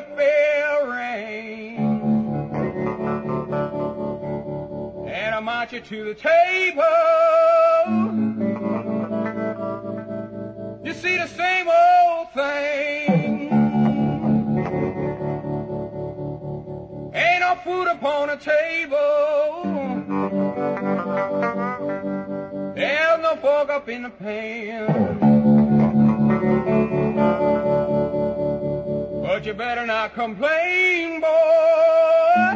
good bell ring, and I march you to the table. You see the same old thing. Ain't no food upon the table. There's no fork up in the pan. But you better not complain, boy.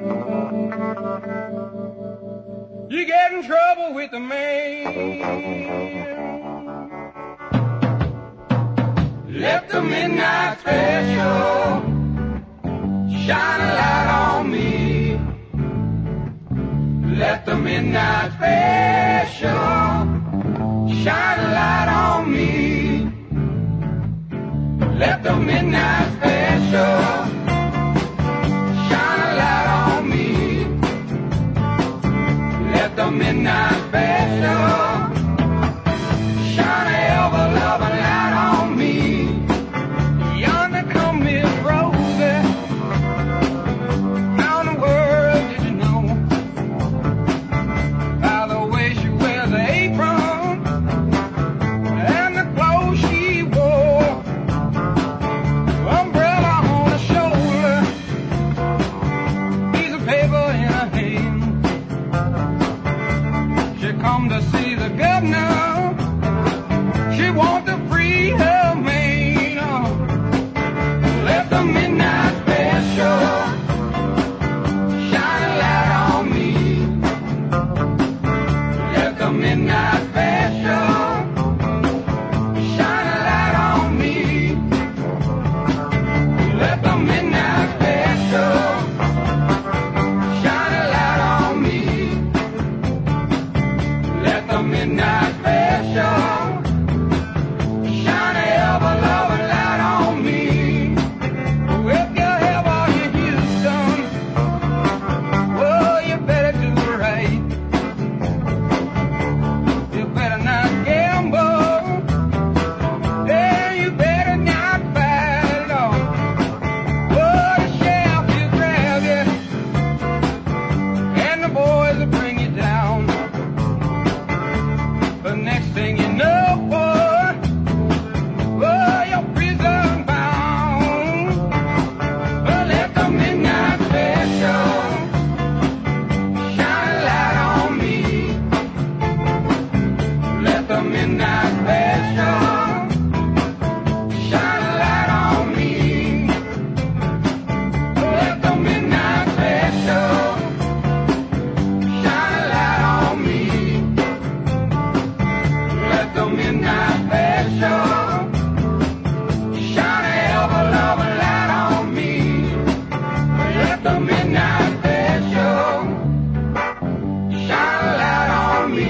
You get in trouble with the man. Let the midnight special shine a light on me. Let the midnight special shine a light on me. Let the midnight special shine a light on me. Let the midnight special shine a ever-loving light on me. Yonder come Miss Rosie. How in the world did you know? By the way she wears the apron and the clothes she wore. Umbrella on her shoulder, piece of paper in her hand. She come to see the governor. She want to free her man. Let the midnight special shine a light on me. Let the midnight special shine a light on me. Let the midnight special shine a light on me. Let the midnight special shine a ever-loving light on me. If you have all your Houston, well, you better do right. You better not gamble, and you better not fight it off. Oh, the sheriff will grab you, and the boys will bring you down. But next thing you know, boy, oh, you're prison bound. But let the midnight special shine a light on me. Let the midnight special shine a light on me. Let the midnight special shine a light on me. Let the midnight special shine a ever-loving light on me. Let the midnight special shine a light on me.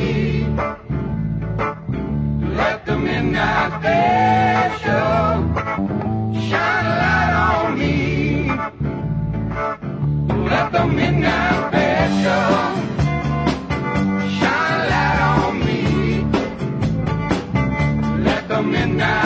Let the midnight special shine a light on me. Let the midnight special shine a light on me. Let the midnight